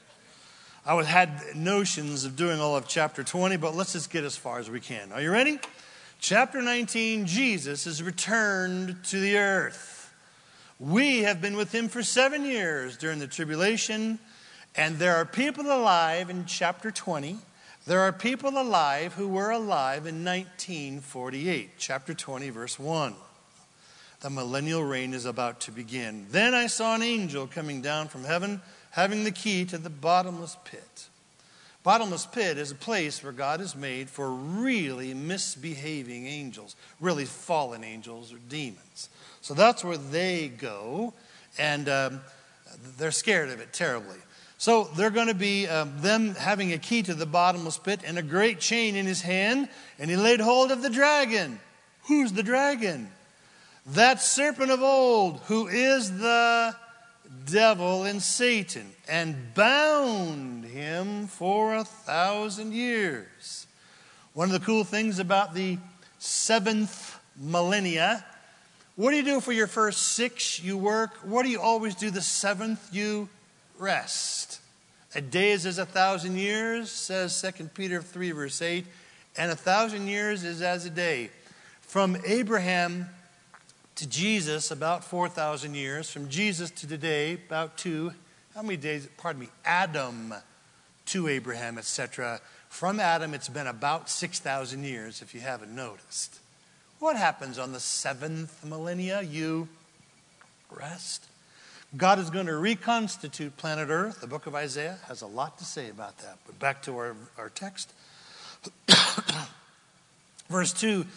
I was, had notions of doing all of chapter twenty, but let's just get as far as we can. Are you ready? Chapter nineteen, Jesus is returned to the earth. We have been with him for seven years during the tribulation, and there are people alive in chapter twenty. There are people alive who were alive in nineteen forty-eight, chapter twenty, verse one. The millennial reign is about to begin. Then I saw an angel coming down from heaven, having the key to the bottomless pit. Bottomless pit is a place where God has made for really misbehaving angels, really fallen angels or demons. So that's where they go, and um, they're scared of it terribly. So they're going to be um, them having a key to the bottomless pit and a great chain in his hand, and he laid hold of the dragon. Who's the dragon? That serpent of old, who is the devil and Satan, and bound him for a thousand years. One of the cool things about the seventh millennia, what do you do for your first six? You work. What do you always do the seventh? You rest. A day is as a thousand years, says Second Peter three, verse eight, and a thousand years is as a day. From Abraham to Jesus, about four thousand years. From Jesus to today, about two. How many days? Pardon me. Adam to Abraham, et cetera. From Adam, it's been about six thousand years, if you haven't noticed. What happens on the seventh millennia? You rest. God is going to reconstitute planet Earth. The book of Isaiah has a lot to say about that. But back to our, our text. Verse two.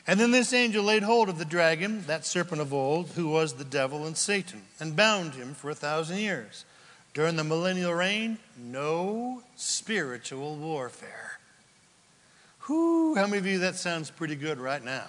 And then this angel laid hold of the dragon, that serpent of old, who was the devil and Satan, and bound him for a thousand years. During the millennial reign, no spiritual warfare. Whew, how many of you that sounds pretty good right now?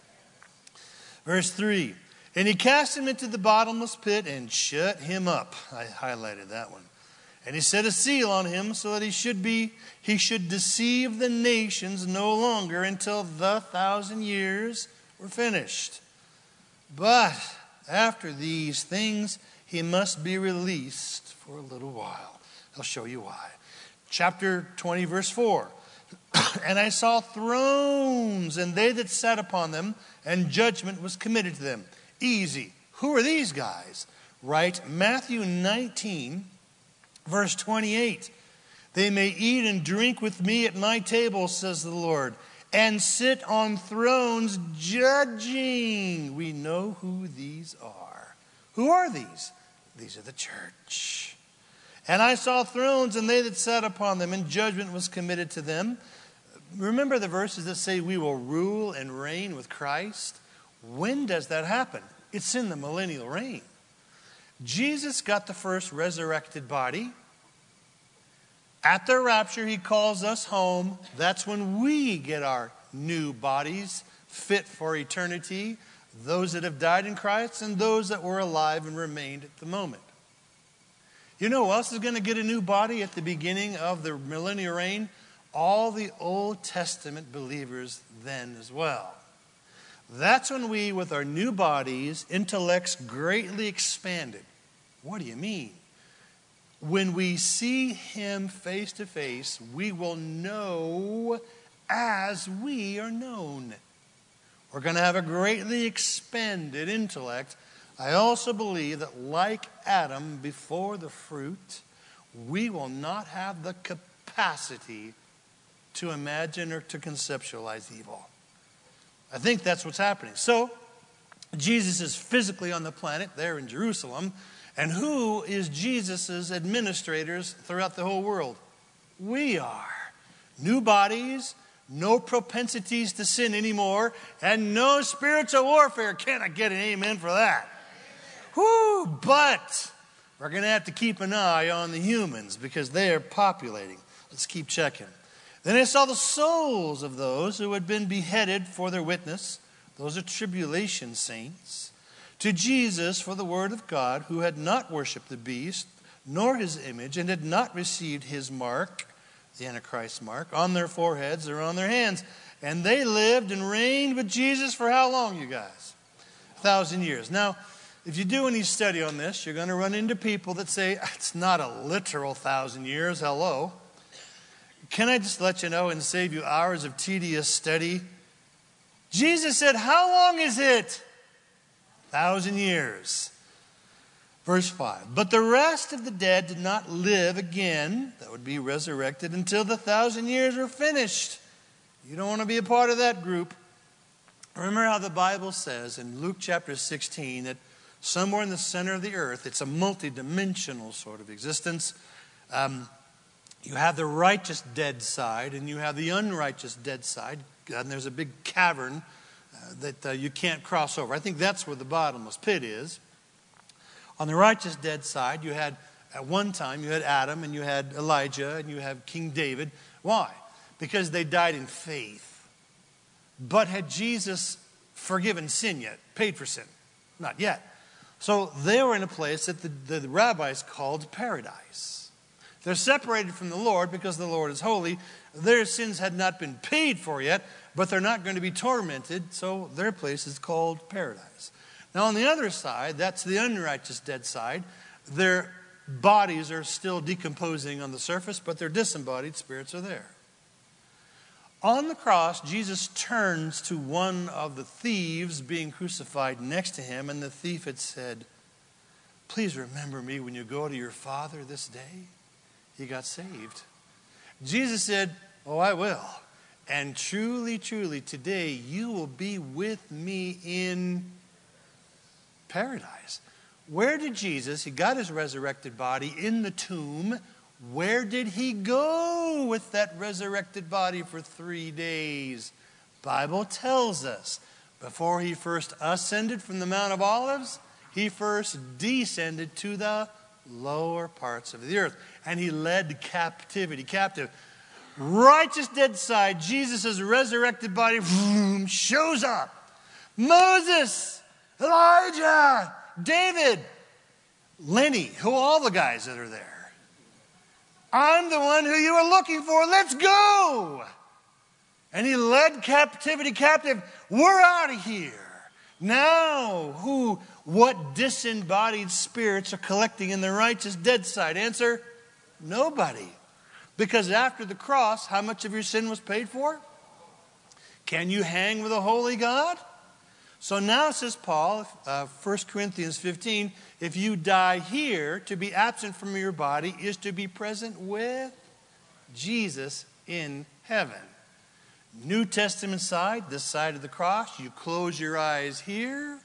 Verse three, and he cast him into the bottomless pit and shut him up. I highlighted that one. And he set a seal on him so that he should be, he should deceive the nations no longer until the thousand years were finished. But after these things, he must be released for a little while. I'll show you why. Chapter twenty, verse four. And I saw thrones, and they that sat upon them, and judgment was committed to them. Easy. Who are these guys? Right? Matthew nineteen, verse twenty-eight. They may eat and drink with me at my table, says the Lord, and sit on thrones judging. We know who these are. Who are these? These are the church. And I saw thrones, and they that sat upon them, and judgment was committed to them. Remember the verses that say we will rule and reign with Christ? When does that happen? It's in the millennial reign. Jesus got the first resurrected body. At the rapture, he calls us home. That's when we get our new bodies fit for eternity. Those that have died in Christ and those that were alive and remained at the moment. You know who else is going to get a new body at the beginning of the millennial reign? All the Old Testament believers then as well. That's when we, with our new bodies, intellects greatly expanded. What do you mean? When we see him face to face, we will know as we are known. We're going to have a greatly expanded intellect. I also believe that like Adam before the fruit, we will not have the capacity to imagine or to conceptualize evil. I think that's what's happening. So, Jesus is physically on the planet there in Jerusalem. And who is Jesus' administrators throughout the whole world? We are. New bodies, no propensities to sin anymore, and no spiritual warfare. Can I get an amen for that? Whoo! But we're going to have to keep an eye on the humans because they are populating. Let's keep checking. Then I saw the souls of those who had been beheaded for their witness. Those are tribulation saints. To Jesus for the word of God, who had not worshipped the beast, nor his image, and had not received his mark, the Antichrist mark, on their foreheads or on their hands. And they lived and reigned with Jesus for how long, you guys? A thousand years. Now, if you do any study on this, you're going to run into people that say, it's not a literal thousand years. Hello. Can I just let you know and save you hours of tedious study? Jesus said, how long is it? Thousand years. Verse five. But the rest of the dead did not live again, that would be resurrected, until the thousand years were finished. You don't want to be a part of that group. Remember how the Bible says in Luke chapter sixteen that somewhere in the center of the earth, it's a multidimensional sort of existence. Um, you have the righteous dead side and you have the unrighteous dead side. And there's a big cavern uh, that uh, you can't cross over. I think that's where the bottomless pit is. On the righteous dead side, you had, at one time, you had Adam and you had Elijah and you have King David. Why? Because they died in faith. But had Jesus forgiven sin yet? Paid for sin? Not yet. So they were in a place that the, the rabbis called paradise. They're separated from the Lord because the Lord is holy. Their sins had not been paid for yet, but they're not going to be tormented, so their place is called paradise. Now on the other side, that's the unrighteous dead side. Their bodies are still decomposing on the surface, but their disembodied spirits are there. On the cross, Jesus turns to one of the thieves being crucified next to him, and the thief had said, please remember me when you go to your Father this day. He got saved. Jesus said, oh, I will. And truly, truly, today you will be with me in paradise. Where did Jesus, he got his resurrected body in the tomb. Where did he go with that resurrected body for three days? Bible tells us before he first ascended from the Mount of Olives, he first descended to the lower parts of the earth. And he led captivity captive. Righteous dead side, Jesus' resurrected body vroom, shows up. Moses, Elijah, David, Lenny, who are all the guys that are there. I'm the one who you are looking for. Let's go. And he led captivity captive. We're out of here. Now, who, what disembodied spirits are collecting in the righteous dead side? Answer, nobody. Because after the cross, how much of your sin was paid for? Can you hang with a holy God? So now, says Paul, uh, First Corinthians fifteen, if you die here, to be absent from your body is to be present with Jesus in heaven. New Testament side, this side of the cross, you close your eyes here.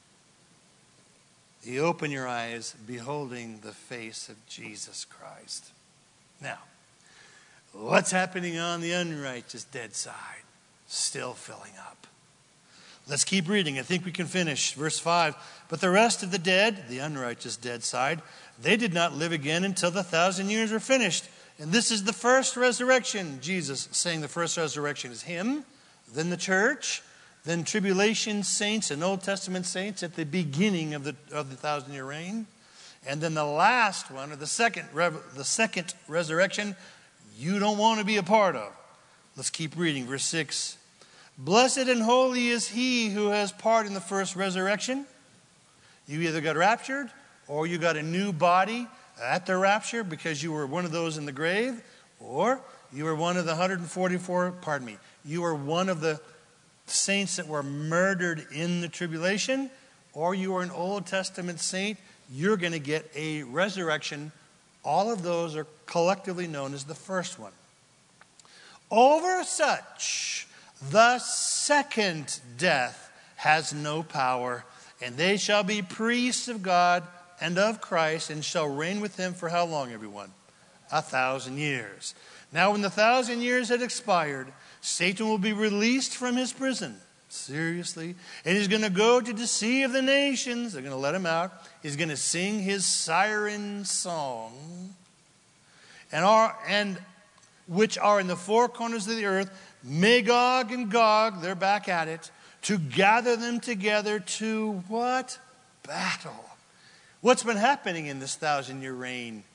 You open your eyes beholding the face of Jesus Christ. Now, what's happening on the unrighteous dead side? Still filling up. Let's keep reading. I think we can finish. Verse five. But the rest of the dead, the unrighteous dead side, they did not live again until the thousand years were finished. And this is the first resurrection. Jesus saying the first resurrection is him, then the church, then tribulation saints and Old Testament saints at the beginning of the of the thousand year reign. And then the last one, or the second, the second resurrection, you don't want to be a part of. Let's keep reading. Verse six. Blessed and holy is he who has part in the first resurrection. You either got raptured or you got a new body at the rapture because you were one of those in the grave, or you were one of the one hundred forty-four, pardon me, you were one of the saints that were murdered in the tribulation, or you were an Old Testament saint. You're going to get a resurrection. All of those are collectively known as the first one. Over such, the second death has no power, and they shall be priests of God and of Christ, and shall reign with him for how long, everyone? A thousand years. Now, when the thousand years had expired, Satan will be released from his prison. Seriously. And he's going to go to deceive the nations. They're going to let him out. He's going to sing his siren song. And, are, and which are in the four corners of the earth, Magog and Gog, they're back at it, to gather them together to what? Battle. What's been happening in this thousand-year reign?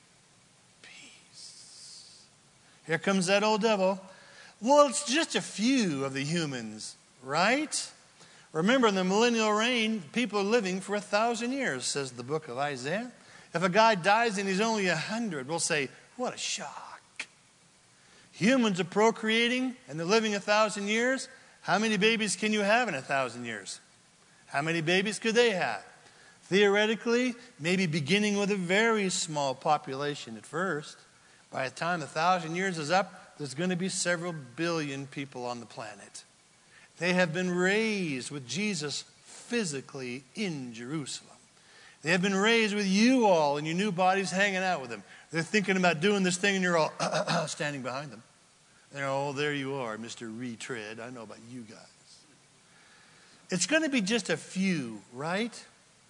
Peace. Here comes that old devil. Well, it's just a few of the humans, right? Remember, in the millennial reign, people are living for a thousand years, says the book of Isaiah. If a guy dies and he's only a hundred, we'll say, what a shock. Humans are procreating and they're living a thousand years. How many babies can you have in a thousand years? How many babies could they have? Theoretically, maybe beginning with a very small population at first. By the time a thousand years is up, there's going to be several billion people on the planet. They have been raised with Jesus physically in Jerusalem. They have been raised with you all in your new bodies hanging out with them. They're thinking about doing this thing and you're all standing behind them. They're, oh, there you are, Mister Retread. I know about you guys. It's going to be just a few, right?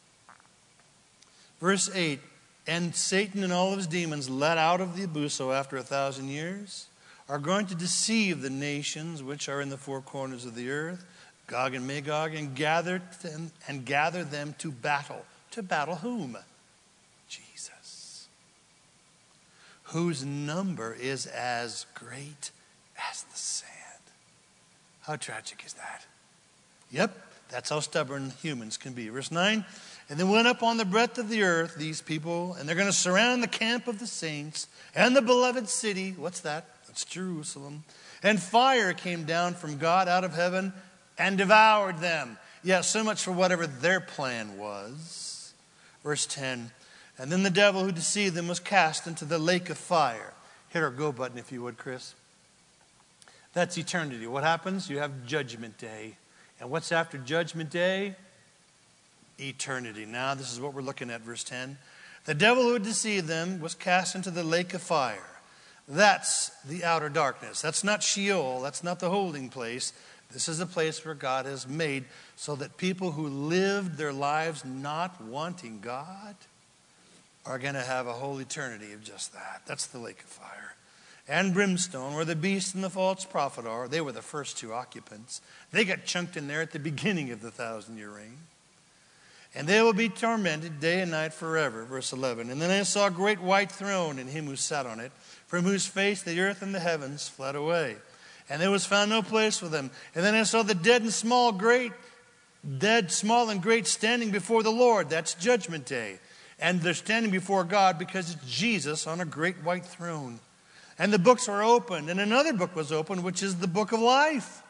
Verse eight, and Satan and all of his demons let out of the abuso after a thousand years are going to deceive the nations which are in the four corners of the earth, Gog and Magog, and gather them, and gather them to battle. To battle whom? Jesus. Whose number is as great as the sand. How tragic is that? Yep, that's how stubborn humans can be. Verse nine, and they went up on the breadth of the earth, these people, and they're going to surround the camp of the saints and the beloved city. What's that? That's Jerusalem. And fire came down from God out of heaven and devoured them. Yeah, so much for whatever their plan was. Verse ten, and then the devil who deceived them was cast into the lake of fire. Hit our go button if you would, Chris. That's eternity. What happens? You have judgment day. And what's after judgment day? Eternity. Now, this is what we're looking at, verse ten. The devil who had deceived them was cast into the lake of fire. That's the outer darkness. That's not Sheol. That's not the holding place. This is a place where God has made so that people who lived their lives not wanting God are going to have a whole eternity of just that. That's the lake of fire. And brimstone, where the beast and the false prophet are. They were the first two occupants. They got chunked in there at the beginning of the thousand-year reign. And they will be tormented day and night forever. Verse eleven. And then I saw a great white throne and him who sat on it, from whose face the earth and the heavens fled away. And there was found no place for them. And then I saw the dead and small, great, dead, small, and great standing before the Lord. That's Judgment Day. And they're standing before God because it's Jesus on a great white throne. And the books were opened. And another book was opened, which is the book of life.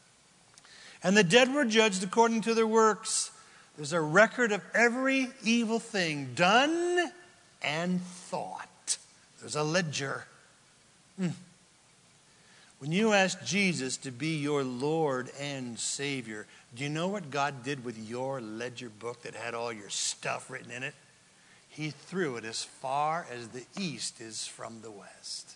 And the dead were judged according to their works. There's a record of every evil thing done and thought. There's a ledger. Hmm. When you ask Jesus to be your Lord and Savior, do you know what God did with your ledger book that had all your stuff written in it? He threw it as far as the east is from the west.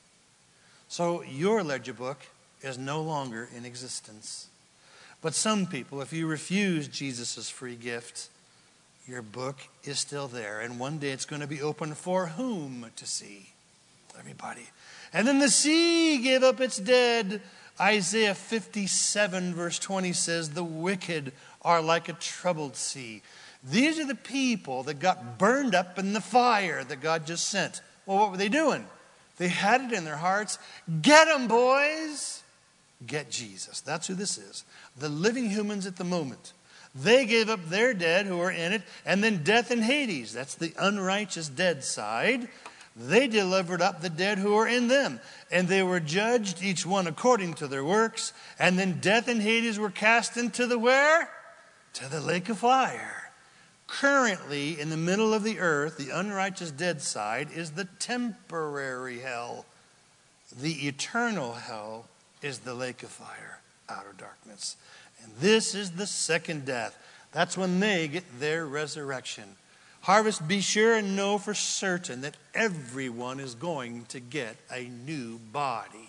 So your ledger book is no longer in existence. But some people, if you refuse Jesus' free gift, your book is still there. And one day it's going to be open for whom to see? Everybody. And then the sea gave up its dead. Isaiah fifty-seven verse twenty says, the wicked are like a troubled sea. These are the people that got burned up in the fire that God just sent. Well, what were they doing? They had it in their hearts. Get them, boys. Get Jesus. That's who this is. The living humans at the moment. They gave up their dead who were in it. And then death and Hades. That's the unrighteous dead side. They delivered up the dead who were in them. And they were judged, each one according to their works. And then death and Hades were cast into the where? To the lake of fire. Currently, in the middle of the earth, the unrighteous dead side is the temporary hell. The eternal hell is the lake of fire, outer darkness. And this is the second death. That's when they get their resurrection. Harvest, be sure and know for certain that everyone is going to get a new body.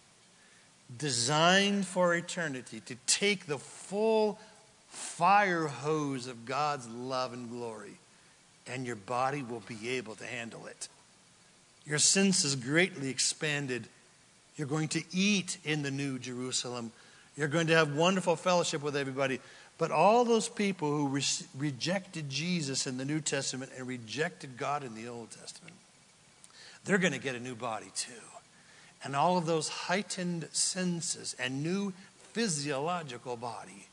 Designed for eternity, to take the full fire hose of God's love and glory. And your body will be able to handle it. Your senses greatly expanded. You're going to eat in the new Jerusalem. You're going to have wonderful fellowship with everybody. But all those people who re- rejected Jesus in the New Testament and rejected God in the Old Testament, they're going to get a new body too. And all of those heightened senses and new physiological body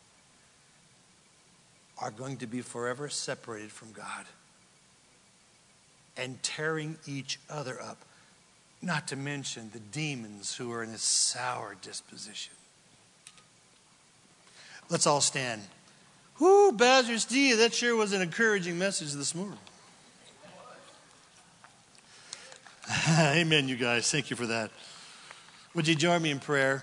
are going to be forever separated from God and tearing each other up. Not to mention the demons who are in a sour disposition. Let's all stand. Whoo, Bazar's D, that sure was an encouraging message this morning. Amen, you guys. Thank you for that. Would you join me in prayer?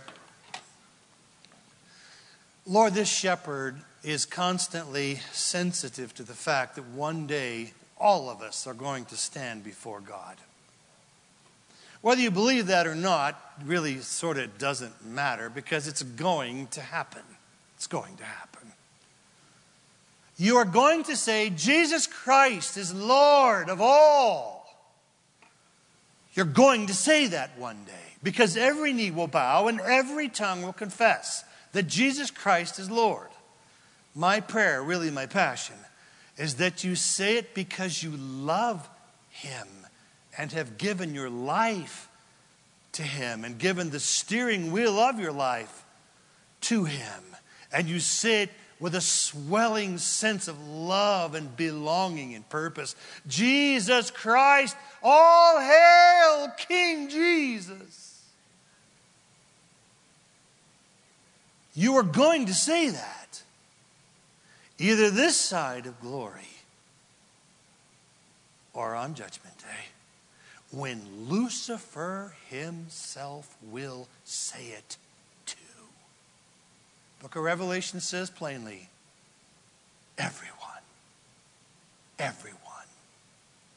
Lord, this shepherd is constantly sensitive to the fact that one day all of us are going to stand before God. Whether you believe that or not really sort of doesn't matter because it's going to happen. It's going to happen. You are going to say, Jesus Christ is Lord of all. You're going to say that one day because every knee will bow and every tongue will confess that Jesus Christ is Lord. My prayer, really my passion, is that you say it because you love Him and have given your life to Him and given the steering wheel of your life to Him. And you say it with a swelling sense of love and belonging and purpose. Jesus Christ, all hail King Jesus. You are going to say that either this side of glory or on Judgment Day, when Lucifer himself will say it too. Book of Revelation says plainly, everyone, everyone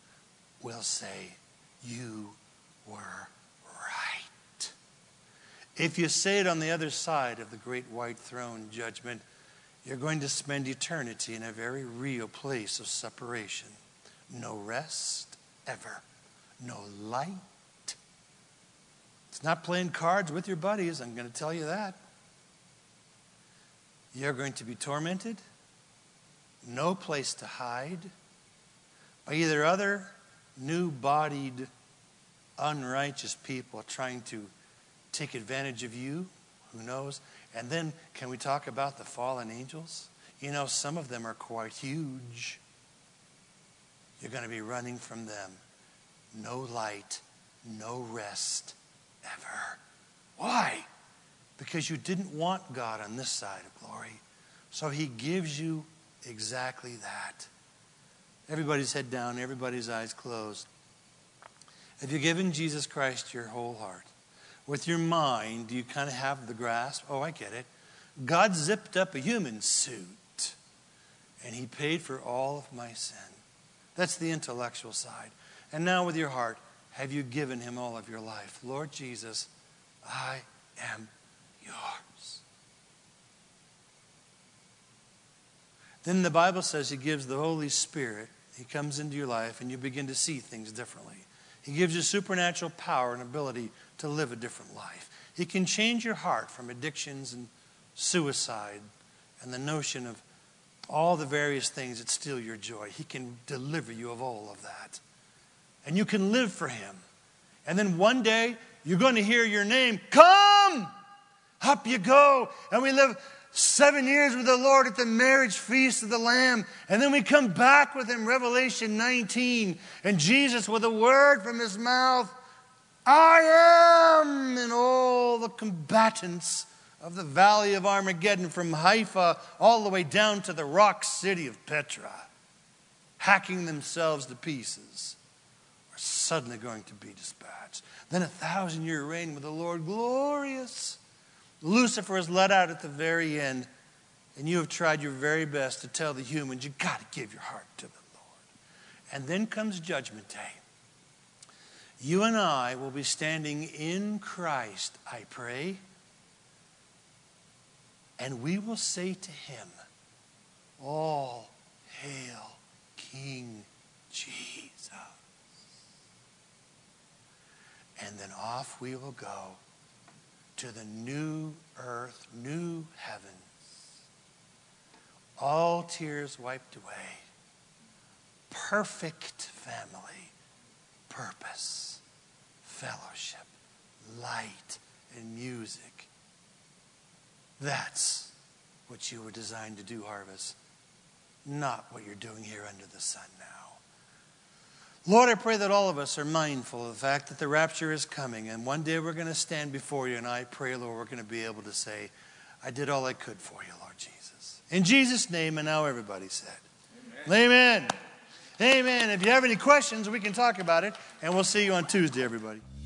will say, you were right. If you say it on the other side of the great white throne judgment, you're going to spend eternity in a very real place of separation. No rest ever. No light. It's not playing cards with your buddies, I'm going to tell you that. You're going to be tormented. No place to hide. By either other new-bodied, unrighteous people trying to take advantage of you. Who knows? And then, can we talk about the fallen angels? You know, some of them are quite huge. You're going to be running from them. No light, no rest, ever. Why? Because you didn't want God on this side of glory. So he gives you exactly that. Everybody's head down, everybody's eyes closed. Have you given Jesus Christ your whole heart? With your mind, do you kind of have the grasp? Oh, I get it. God zipped up a human suit, and he paid for all of my sin. That's the intellectual side. And now with your heart, have you given him all of your life? Lord Jesus, I am yours. Then the Bible says he gives the Holy Spirit. He comes into your life, and you begin to see things differently. He gives you supernatural power and ability to live a different life. He can change your heart from addictions and suicide and the notion of all the various things that steal your joy. He can deliver you of all of that. And you can live for him. And then one day, you're going to hear your name. Come! Up you go. And we live seven years with the Lord at the marriage feast of the Lamb. And then we come back with him, Revelation nineteen. And Jesus, with a word from his mouth, I am, and all the combatants of the valley of Armageddon, from Haifa all the way down to the rock city of Petra, hacking themselves to pieces, are suddenly going to be dispatched. Then a thousand year reign with the Lord, glorious. Lucifer is let out at the very end, and you have tried your very best to tell the humans, you've got to give your heart to the Lord. And then comes Judgment Day. You and I will be standing in Christ, I pray, and we will say to him, all hail King Jesus. And then off we will go to the new earth, new heavens. All tears wiped away. Perfect family, purpose, fellowship, light, and music. That's what you were designed to do, Harvest. Not what you're doing here under the sun now. Lord, I pray that all of us are mindful of the fact that the rapture is coming. And one day we're going to stand before you. And I pray, Lord, we're going to be able to say, I did all I could for you, Lord Jesus. In Jesus' name, and now everybody said. Amen. Amen. Amen. If you have any questions, we can talk about it. And we'll see you on Tuesday, everybody.